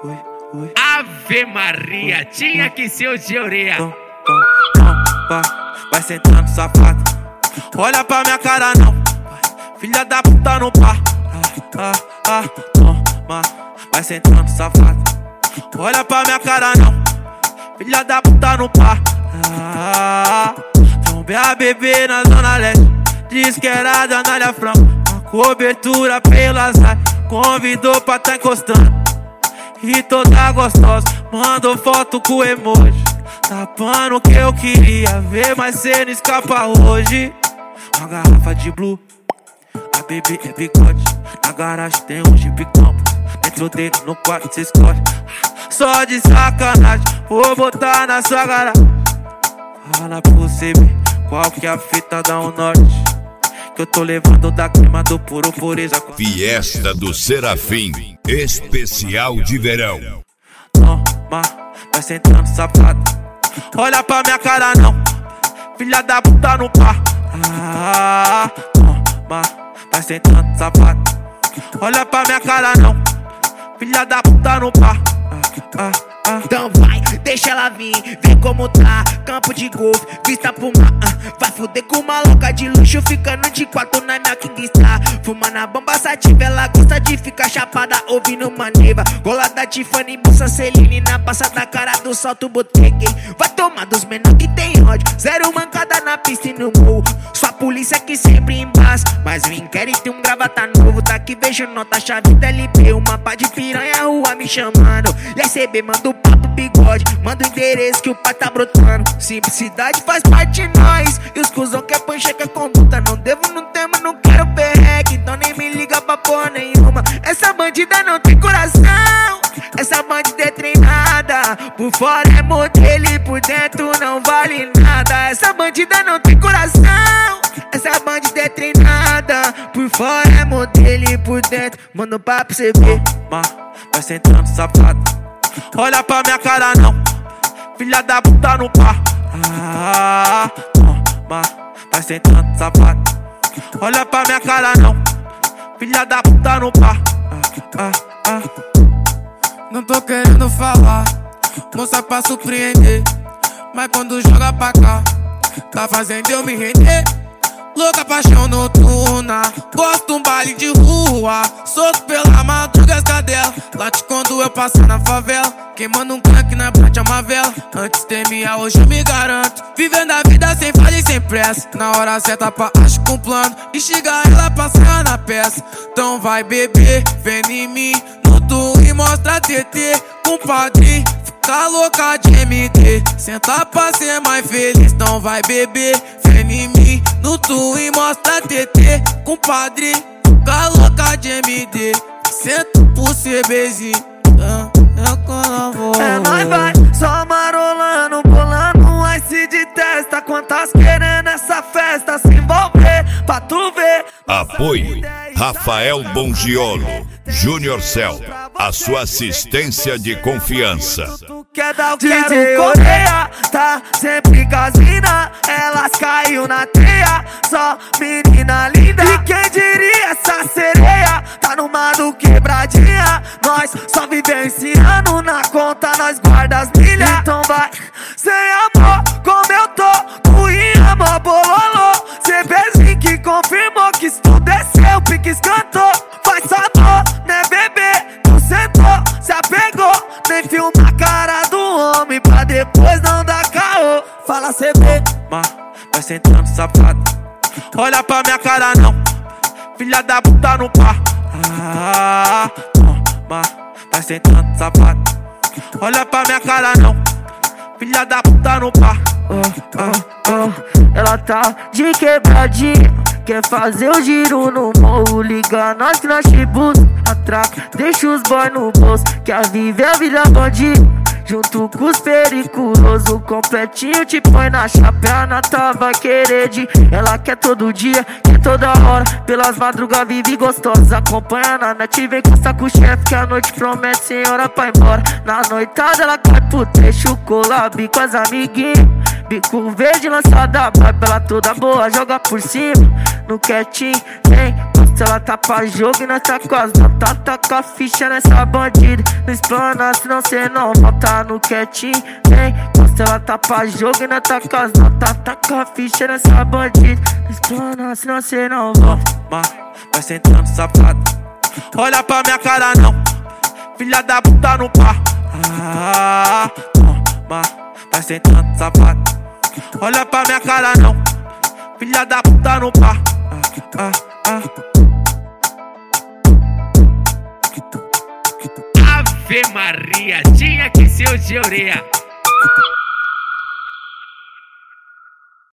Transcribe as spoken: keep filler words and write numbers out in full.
Ave Maria, tinha que ser o de orelha. Tom, tom, tom, vai, vai sentando safado. Olha pra minha cara não, filha da puta não pá. Ah, ah, toma, vai sentando safado. Olha pra minha cara não, filha da puta não pá. Ah, trombei a bebê na zona leste, diz que era da Anália Franco. A cobertura pelas áreas, convidou pra tá encostando. E toda gostosa, mandou foto com emoji, tapando o que eu queria ver, mas cê não escapa hoje. Uma garrafa de blue, a bebê é bigode. Na garagem tem um Jeep Campo, dentro dele no quarto cê escolhe. Só de sacanagem, vou botar na sua garagem. Fala pra você ver qual que é a fita da um norte, que eu tô levando da clima do puro pureza. Fiesta do Serafim, especial de verão. Toma, vai sentando safado. Olha pra minha cara não, filha da puta não pá. Ah, toma, vai sentando safado. Olha pra minha cara não, filha da puta não pá. Ah, ah, ah. Então vai, deixa ela vir, vê como tá. Campo de golfe, vista pro mar. uh, Vai fuder com uma louca de luxo, ficando de quatro na minha King Star. Fumando a bomba sativa, ela gosta de ficar chapada, ouvindo maneva. Gola da Tiffany, bolsa Celine, na passa da cara do salto botequei. Vai tomar dos menor que tem ódio, zero mancada na pista e no morro. Sua polícia que sempre embaça, mas o inquérito um gravata novo. Daqui vejo nota, chave da L P, uma pá de piranha, rua me chamando. E aí C B manda o papo bigode, manda o endereço que o pai tá brotando. Simplicidade faz parte de nós, e os cuzão que é pancheca conduta. Não devo, não temo, não quero perreque, então nem me liga pra porra nenhuma. Essa bandida não tem coração, essa bandida é treinada. Por fora é modelo e por dentro não vale nada. Essa bandida não tem coração, essa bandida é treinada. Por fora é modelo e por dentro manda um papo pra você ver. Vai sentando safado. Olha pra minha cara não, filha da puta não pá. Ah, toma, vai sentando safado. Olha pra minha cara não, filha da puta não pá. Ah, ah, ah. Não tô querendo falar, moça pra surpreender, mas quando joga pra cá, tá fazendo eu me render. Louca paixão noturna, gosto de um baile de rua, solto pela madruga as cadelas, late quando eu passo na favela, queimando um crack na planta uma vela. Antes temia, hoje eu me garanto, vivendo a vida sem falha e sem pressa. Na hora certa pra acho com plano, e chega ela passar na peça. Então vai beber, vem em mim, no tu e mostra T T, compadre. Tá louca de M D, senta pra ser mais feliz. Então vai beber, vem em mim, no tu e mostra T T, compadre. Tá louca de M D, senta pro CBzinho. É nóis vai, só marolando, bolando um ice de testa. Quantas querendo essa festa se envolver, pra tu ver. Apoio Rafael Bongiolo, Júnior Cell, a sua assistência de confiança. D J Oreia tá sempre com as mina, elas caiu na teia, só menina linda. E quem diria essa sereia tá numa do quebradinha. Nós só vivenciando, na conta nós guarda as milhas. Então vai, sem amor, como eu tô, tu e amor bololô. CBzinho que confirmou que isso tudo é seu, pique cantou. Faz sabor, né bebê, tu sentou, se apegou. Nem filma a cara do homem pra depois não dar caô. Fala C B, vai sentando safado. Olha pra minha cara não, filha da puta não pá. Ah, toma, vai sentando safado. Olha pra minha cara não, filha da puta não pá. Oh, oh, oh. Ela tá de quebradinha, quer fazer o giro no morro. Liga nós que nós te busca, atraca, deixa os boy no bolso. Quer viver a vida bandida, junto com os periculosos. Completinho te põe na chapéu, na tava querer de. Ela quer todo dia, quer toda hora, pelas madrugas vive gostosa. Acompanha na net, vem constar com o chefe, que a noite promete senhora pra ir embora. Na noitada ela cai pro trecho, collab com as amiguinhas. Bico verde lançada, vai pela toda boa, joga por cima. No quietinho, vem, se ela tá pra jogo e nós tá com as notas. Taca a ficha nessa bandida, não explana, senão cê não volta. No quietinho, vem, se ela tá pra jogo e nós tá com as notas. Taca a ficha nessa bandida, não explana, senão cê não volta. Vai sentando safado, olha pra minha cara não, filha da puta no par. Ah, toma, vai sentando safado, olha pra minha cara não, filha da puta no par. Ah, ah, Ave Maria, tinha que ser o de orelha.